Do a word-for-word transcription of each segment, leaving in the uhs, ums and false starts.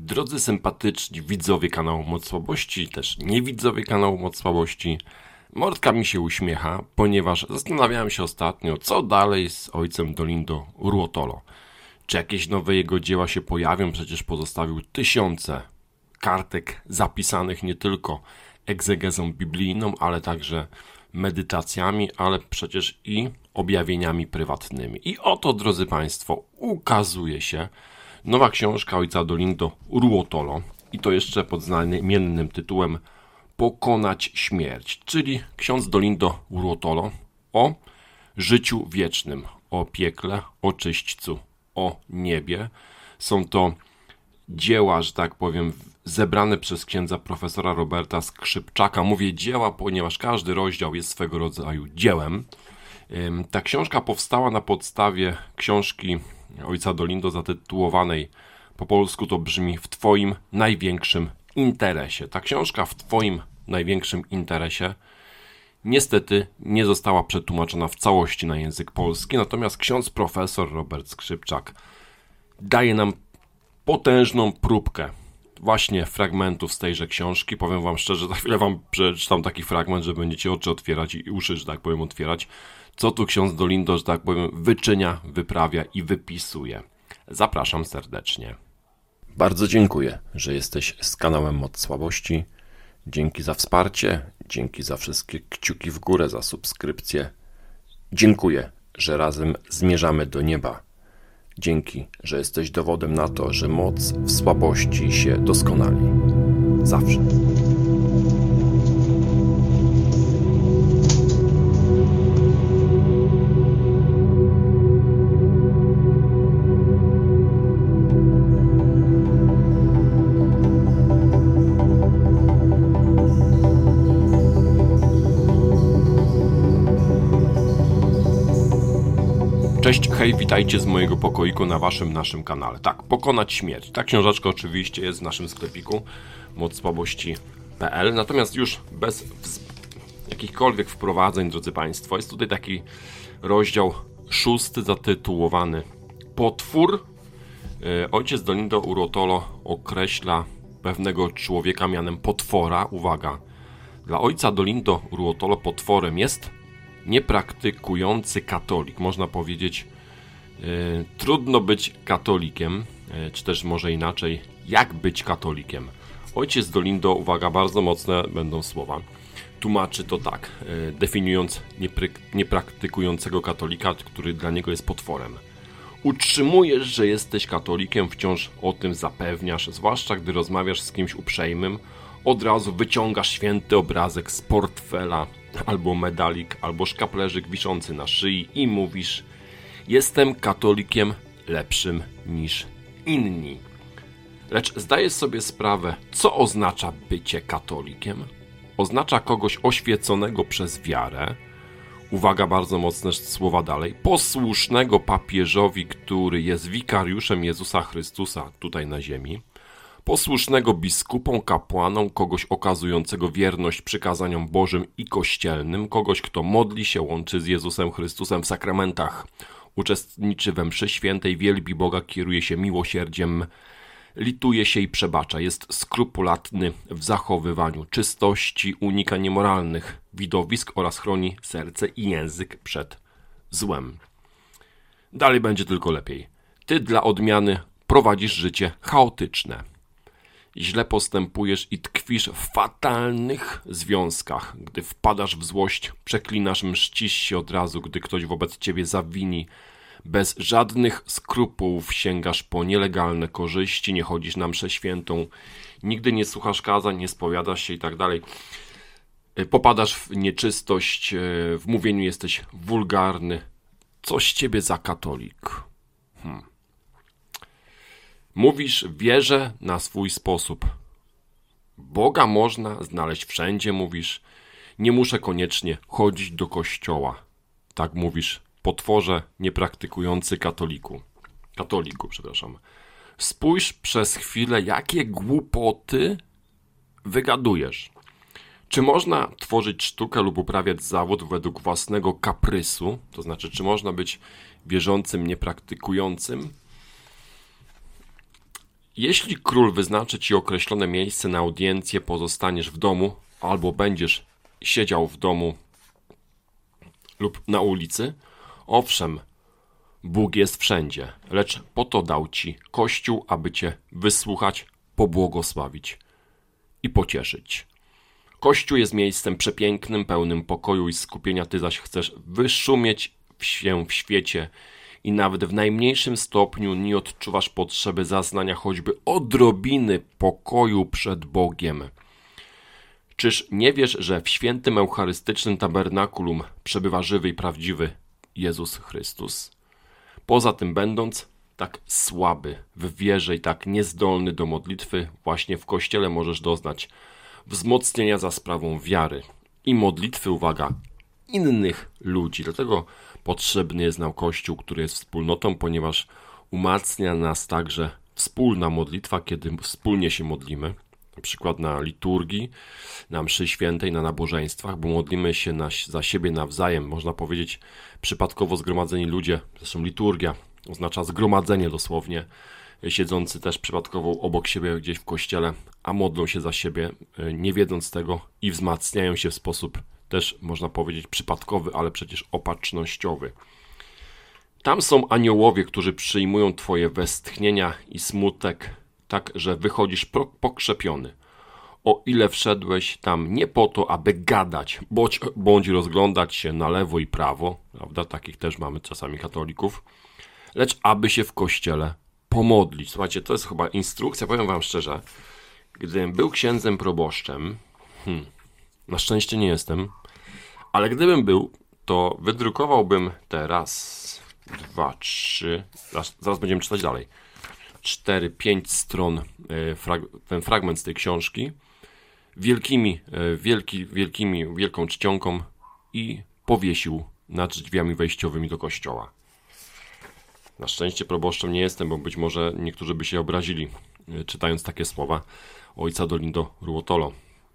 Drodzy sympatyczni widzowie kanału Moc Słabości, też nie widzowie kanału Moc Słabości, mordka mi się uśmiecha, ponieważ zastanawiałem się ostatnio, co dalej z ojcem Dolindo Ruotolo. Czy jakieś nowe jego dzieła się pojawią? Przecież pozostawił tysiące kartek zapisanych nie tylko egzegezą biblijną, ale także medytacjami, ale przecież i objawieniami prywatnymi. I oto, drodzy Państwo, ukazuje się nowa książka ojca Dolindo Ruotolo i to jeszcze pod znamiennym tytułem Pokonać śmierć, czyli ksiądz Dolindo Ruotolo o życiu wiecznym, o piekle, o czyśćcu, o niebie. Są to dzieła, że tak powiem, zebrane przez księdza profesora Roberta Skrzypczaka. Mówię dzieła, ponieważ każdy rozdział jest swego rodzaju dziełem. Ta książka powstała na podstawie książki ojca Dolindo zatytułowanej, po polsku to brzmi, W Twoim największym interesie. Ta książka W Twoim największym interesie niestety nie została przetłumaczona w całości na język polski, natomiast ksiądz profesor Robert Skrzypczak daje nam potężną próbkę właśnie fragmentów z tejże książki. Powiem wam szczerze, za chwilę wam przeczytam taki fragment, że będziecie oczy otwierać i uszy, że tak powiem, otwierać. Co tu ksiądz Dolindo, że tak powiem, wyczynia, wyprawia i wypisuje. Zapraszam serdecznie. Bardzo dziękuję, że jesteś z kanałem Moc Słabości. Dzięki za wsparcie, dzięki za wszystkie kciuki w górę, za subskrypcję. Dziękuję, że razem zmierzamy do nieba. Dzięki, że jesteś dowodem na to, że moc w słabości się doskonali. Zawsze. Cześć, hej, witajcie z mojego pokoiku na waszym, naszym kanale. Tak, Pokonać śmierć. Ta książeczka oczywiście jest w naszym sklepiku moc słabości kropka p l. Natomiast już bez jakichkolwiek wprowadzeń, drodzy Państwo, jest tutaj taki rozdział szósty zatytułowany Potwór. Ojciec Dolindo Ruotolo określa pewnego człowieka mianem potwora. Uwaga, dla ojca Dolindo Ruotolo potworem jest niepraktykujący katolik. Można powiedzieć, yy, trudno być katolikiem, yy, czy też może inaczej, jak być katolikiem. Ojciec Dolindo, uwaga, bardzo mocne będą słowa, tłumaczy to tak, yy, definiując niepry, niepraktykującego katolika, który dla niego jest potworem. Utrzymujesz, że jesteś katolikiem, wciąż o tym zapewniasz, zwłaszcza gdy rozmawiasz z kimś uprzejmym, od razu wyciągasz święty obrazek z portfela, albo medalik, albo szkaplerzyk wiszący na szyi i mówisz: jestem katolikiem lepszym niż inni. Lecz zdajesz sobie sprawę, co oznacza bycie katolikiem? Oznacza kogoś oświeconego przez wiarę. Uwaga, bardzo mocne słowa dalej. Posłusznego papieżowi, który jest wikariuszem Jezusa Chrystusa tutaj na ziemi. Posłusznego biskupom, kapłanom, kogoś okazującego wierność przykazaniom Bożym i kościelnym, kogoś, kto modli się, łączy z Jezusem Chrystusem w sakramentach, uczestniczy we mszy świętej, wielbi Boga, kieruje się miłosierdziem, lituje się i przebacza, jest skrupulatny w zachowywaniu czystości, unika niemoralnych widowisk oraz chroni serce i język przed złem. Dalej będzie tylko lepiej. Ty dla odmiany prowadzisz życie chaotyczne. Źle postępujesz i tkwisz w fatalnych związkach. Gdy wpadasz w złość, przeklinasz, mścisz się od razu, gdy ktoś wobec ciebie zawini. Bez żadnych skrupułów sięgasz po nielegalne korzyści, nie chodzisz na mszę świętą, nigdy nie słuchasz kazań, nie spowiadasz się i tak dalej. Popadasz w nieczystość, w mówieniu jesteś wulgarny. Coś ciebie za katolik. Hmm. Mówisz, wierzę na swój sposób. Boga można znaleźć wszędzie, mówisz. Nie muszę koniecznie chodzić do kościoła. Tak mówisz, potworze niepraktykujący katoliku. Katoliku, przepraszam. Spójrz przez chwilę, jakie głupoty wygadujesz. Czy można tworzyć sztukę lub uprawiać zawód według własnego kaprysu? To znaczy, czy można być wierzącym, niepraktykującym? Jeśli król wyznaczy ci określone miejsce na audiencję, pozostaniesz w domu albo będziesz siedział w domu lub na ulicy, owszem, Bóg jest wszędzie, lecz po to dał ci Kościół, aby cię wysłuchać, pobłogosławić i pocieszyć. Kościół jest miejscem przepięknym, pełnym pokoju i skupienia, ty zaś chcesz wyszumieć się w świecie i nawet w najmniejszym stopniu nie odczuwasz potrzeby zaznania choćby odrobiny pokoju przed Bogiem. Czyż nie wiesz, że w świętym eucharystycznym tabernakulum przebywa żywy i prawdziwy Jezus Chrystus? Poza tym, będąc tak słaby w wierze i tak niezdolny do modlitwy, właśnie w Kościele możesz doznać wzmocnienia za sprawą wiary i modlitwy, uwaga, innych ludzi. Dlatego potrzebny jest nam Kościół, który jest wspólnotą, ponieważ umacnia nas także wspólna modlitwa, kiedy wspólnie się modlimy. Na przykład na liturgii, na mszy świętej, na nabożeństwach, bo modlimy się na, za siebie nawzajem. Można powiedzieć przypadkowo zgromadzeni ludzie, zresztą liturgia oznacza zgromadzenie dosłownie, siedzący też przypadkowo obok siebie gdzieś w kościele, a modlą się za siebie, nie wiedząc tego i wzmacniają się w sposób też, można powiedzieć, przypadkowy, ale przecież opatrznościowy. Tam są aniołowie, którzy przyjmują twoje westchnienia i smutek, tak, że wychodzisz pokrzepiony. O ile wszedłeś tam nie po to, aby gadać, bądź, bądź rozglądać się na lewo i prawo, prawda, takich też mamy czasami katolików, lecz aby się w kościele pomodlić. Słuchajcie, to jest chyba instrukcja, powiem wam szczerze, gdybym był księdzem proboszczem, hmm, na szczęście nie jestem, ale gdybym był, to wydrukowałbym teraz dwa, trzy, zaraz, zaraz będziemy czytać dalej, cztery, pięć stron, ten fragment z tej książki, wielkimi, wielki, wielkimi, wielką czcionką i powiesił nad drzwiami wejściowymi do kościoła. Na szczęście proboszczem nie jestem, bo być może niektórzy by się obrazili, czytając takie słowa ojca Dolindo Ruotolo.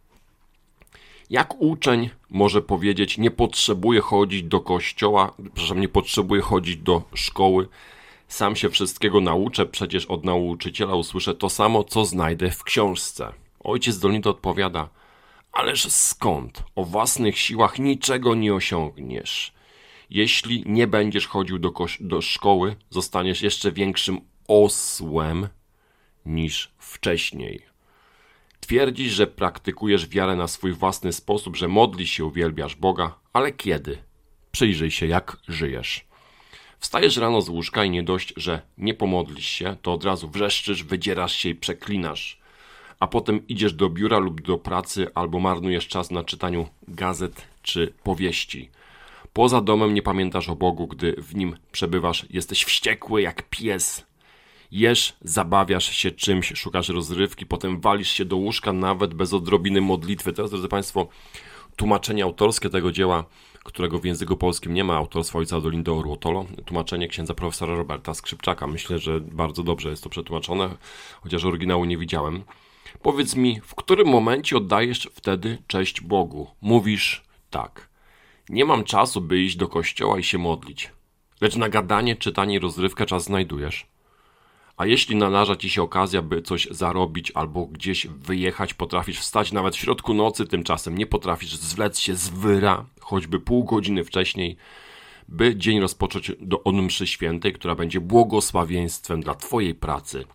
Jak uczeń może powiedzieć, nie potrzebuję chodzić do kościoła, przepraszam, nie potrzebuję chodzić do szkoły, sam się wszystkiego nauczę, przecież od nauczyciela usłyszę to samo, co znajdę w książce. Ojciec Dolindo odpowiada, ależ skąd? O własnych siłach niczego nie osiągniesz. Jeśli nie będziesz chodził do, do szkoły, zostaniesz jeszcze większym osłem niż wcześniej. Twierdzisz, że praktykujesz wiarę na swój własny sposób, że modlisz się, uwielbiasz Boga, ale kiedy? Przyjrzyj się, jak żyjesz. Wstajesz rano z łóżka i nie dość, że nie pomodlisz się, to od razu wrzeszczysz, wydzierasz się i przeklinasz. A potem idziesz do biura lub do pracy albo marnujesz czas na czytaniu gazet czy powieści. Poza domem nie pamiętasz o Bogu, gdy w nim przebywasz. Jesteś wściekły jak pies. Jesz, zabawiasz się czymś, szukasz rozrywki, potem walisz się do łóżka nawet bez odrobiny modlitwy. Teraz, drodzy Państwo, tłumaczenie autorskie tego dzieła, którego w języku polskim nie ma, autorstwa ojca Dolindo Ruotolo, tłumaczenie księdza profesora Roberta Skrzypczaka. Myślę, że bardzo dobrze jest to przetłumaczone, chociaż oryginału nie widziałem. Powiedz mi, w którym momencie oddajesz wtedy cześć Bogu? Mówisz tak. Nie mam czasu, by iść do kościoła i się modlić. Lecz na gadanie, czytanie i rozrywkę czas znajdujesz. A jeśli nadarza ci się okazja, by coś zarobić albo gdzieś wyjechać, potrafisz wstać nawet w środku nocy, tymczasem nie potrafisz zwlec się z wyra, choćby pół godziny wcześniej, by dzień rozpocząć do od mszy świętej, która będzie błogosławieństwem dla twojej pracy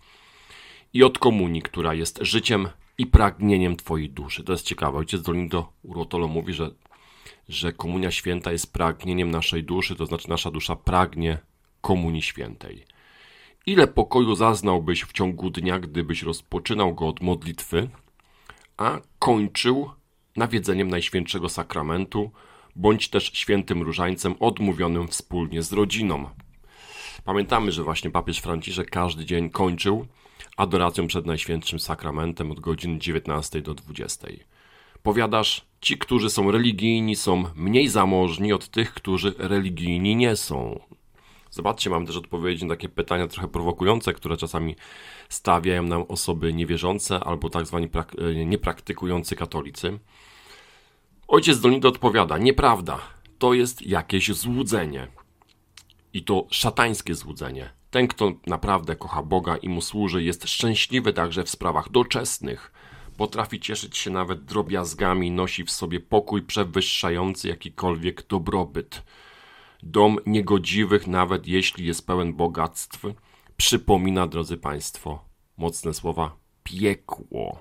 i od komunii, która jest życiem i pragnieniem twojej duszy. To jest ciekawe. Ojciec Dolindo Ruotolo mówi, że, że komunia święta jest pragnieniem naszej duszy, to znaczy nasza dusza pragnie komunii świętej. Ile pokoju zaznałbyś w ciągu dnia, gdybyś rozpoczynał go od modlitwy, a kończył nawiedzeniem Najświętszego Sakramentu, bądź też świętym różańcem odmówionym wspólnie z rodziną. Pamiętamy, że właśnie papież Franciszek każdy dzień kończył adoracją przed Najświętszym Sakramentem od godziny dziewiętnastej do dwudziestej. Powiadasz, ci, którzy są religijni, są mniej zamożni od tych, którzy religijni nie są. Zobaczcie, mam też odpowiedzi na takie pytania trochę prowokujące, które czasami stawiają nam osoby niewierzące albo tak zwani prak- niepraktykujący katolicy. Ojciec Dolindo odpowiada, nieprawda, to jest jakieś złudzenie. I to szatańskie złudzenie. Ten, kto naprawdę kocha Boga i Mu służy, jest szczęśliwy także w sprawach doczesnych. Potrafi cieszyć się nawet drobiazgami, nosi w sobie pokój przewyższający jakikolwiek dobrobyt. Dom niegodziwych, nawet jeśli jest pełen bogactw, przypomina, drodzy Państwo, mocne słowa, piekło.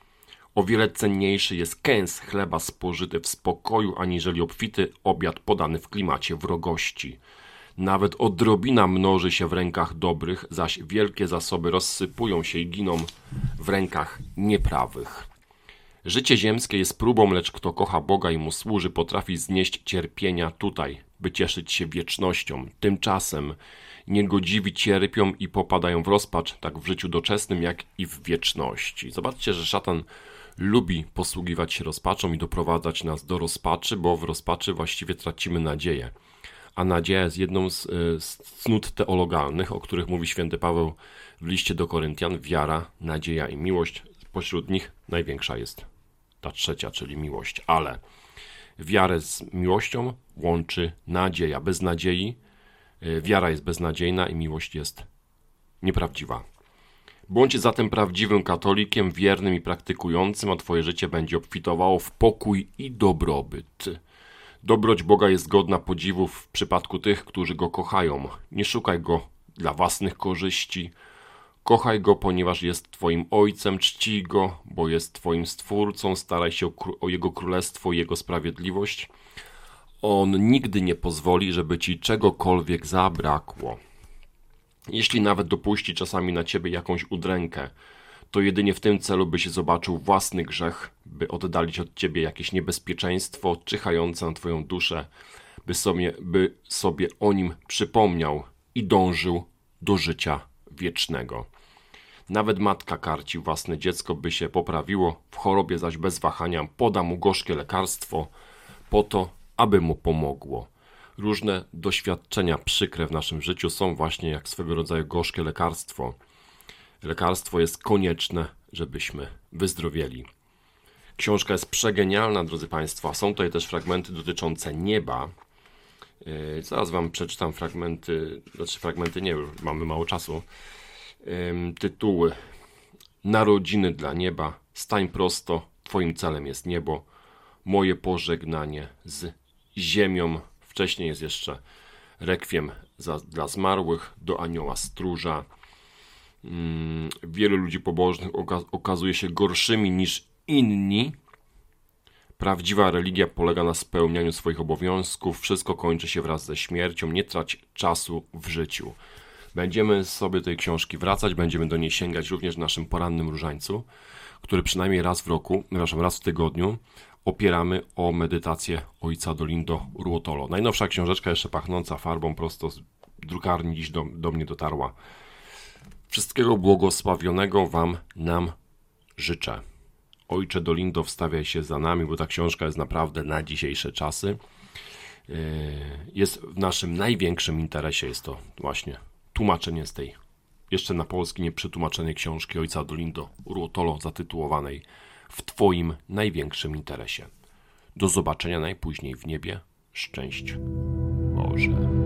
O wiele cenniejszy jest kęs chleba spożyty w spokoju, aniżeli obfity obiad podany w klimacie wrogości. Nawet odrobina mnoży się w rękach dobrych, zaś wielkie zasoby rozsypują się i giną w rękach nieprawych. Życie ziemskie jest próbą, lecz kto kocha Boga i Mu służy, potrafi znieść cierpienia tutaj, by cieszyć się wiecznością. Tymczasem niegodziwi cierpią i popadają w rozpacz, tak w życiu doczesnym, jak i w wieczności. Zobaczcie, że szatan lubi posługiwać się rozpaczą i doprowadzać nas do rozpaczy, bo w rozpaczy właściwie tracimy nadzieję. A nadzieja jest jedną z, z cnót teologalnych, o których mówi święty Paweł w liście do Koryntian. Wiara, nadzieja i miłość. Pośród nich największa jest ta trzecia, czyli miłość. Ale wiarę z miłością łączy nadzieja. Bez nadziei wiara jest beznadziejna i miłość jest nieprawdziwa. Bądź zatem prawdziwym katolikiem, wiernym i praktykującym, a twoje życie będzie obfitowało w pokój i dobrobyt. Dobroć Boga jest godna podziwu w przypadku tych, którzy Go kochają. Nie szukaj Go dla własnych korzyści. Kochaj Go, ponieważ jest Twoim Ojcem, czcij Go, bo jest Twoim Stwórcą, staraj się o, o Jego Królestwo i Jego sprawiedliwość. On nigdy nie pozwoli, żeby Ci czegokolwiek zabrakło. Jeśli nawet dopuści czasami na Ciebie jakąś udrękę, to jedynie w tym celu, byś zobaczył własny grzech, by oddalić od Ciebie jakieś niebezpieczeństwo czyhające na Twoją duszę, by sobie, by sobie o nim przypomniał i dążył do życia wiecznego. Nawet matka karci własne dziecko, by się poprawiło, w chorobie zaś bez wahania poda mu gorzkie lekarstwo, po to, aby mu pomogło. Różne doświadczenia przykre w naszym życiu są właśnie jak swego rodzaju gorzkie lekarstwo. Lekarstwo jest konieczne, żebyśmy wyzdrowieli. Książka jest przegenialna, drodzy Państwo. Są tutaj też fragmenty dotyczące nieba. Yy, zaraz Wam przeczytam fragmenty, znaczy fragmenty nie, mamy mało czasu. Yy, tytuły: Narodziny dla nieba, stań prosto, Twoim celem jest niebo, moje pożegnanie z ziemią. Wcześniej jest jeszcze rekwiem za, dla zmarłych, do anioła stróża. Hmm, wielu ludzi pobożnych oka- okazuje się gorszymi niż inni. Prawdziwa religia polega na spełnianiu swoich obowiązków. Wszystko kończy się wraz ze śmiercią. Nie trać czasu w życiu. Będziemy sobie do tej książki wracać. Będziemy do niej sięgać również w naszym porannym różańcu, który przynajmniej raz w roku, przepraszam, raz w tygodniu opieramy o medytację ojca Dolindo Ruotolo. Najnowsza książeczka, jeszcze pachnąca farbą, prosto z drukarni dziś do, do mnie dotarła. Wszystkiego błogosławionego Wam, nam życzę. Ojcze Dolindo, wstawiaj się za nami, bo ta książka jest naprawdę na dzisiejsze czasy. Jest w naszym największym interesie, jest to właśnie tłumaczenie z tej jeszcze na polski nieprzetłumaczonej książki ojca Dolindo Ruotolo zatytułowanej W Twoim największym interesie. Do zobaczenia najpóźniej w niebie. Szczęść Boże.